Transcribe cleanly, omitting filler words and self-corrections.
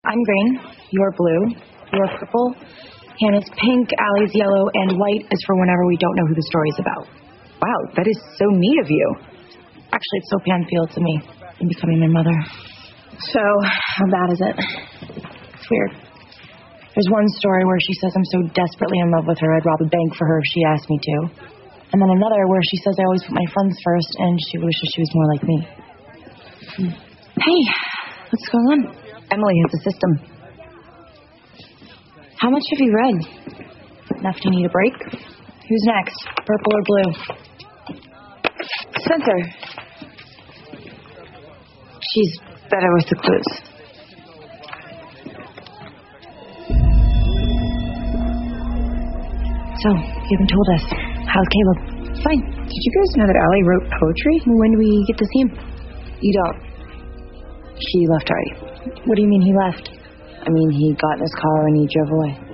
I'm green, you're blue, you're purple, Hannah's pink, Allie's yellow, and white is for whenever we don't know who the story's about. Wow, that is so neat of you. Actually, it's so Panfield to me in becoming my mother. So, how bad is it? It's weird. There's one story where she says I'm so desperately in love with her, I'd rob a bank for her if she asked me to. And then another where she says I always put my friends first and she wishes she was more like me. Hey, what's going on? Emily has a system. How much have you read? Enough to need a break? Who's next? Purple or blue? Spencer. She's better with the clues. So, you haven't told us. How's Caleb? Fine. Did you guys know that Allie wrote poetry? When do we get to see him? You don't. He left already. What do you mean he left? I mean, he got in his car and he drove away.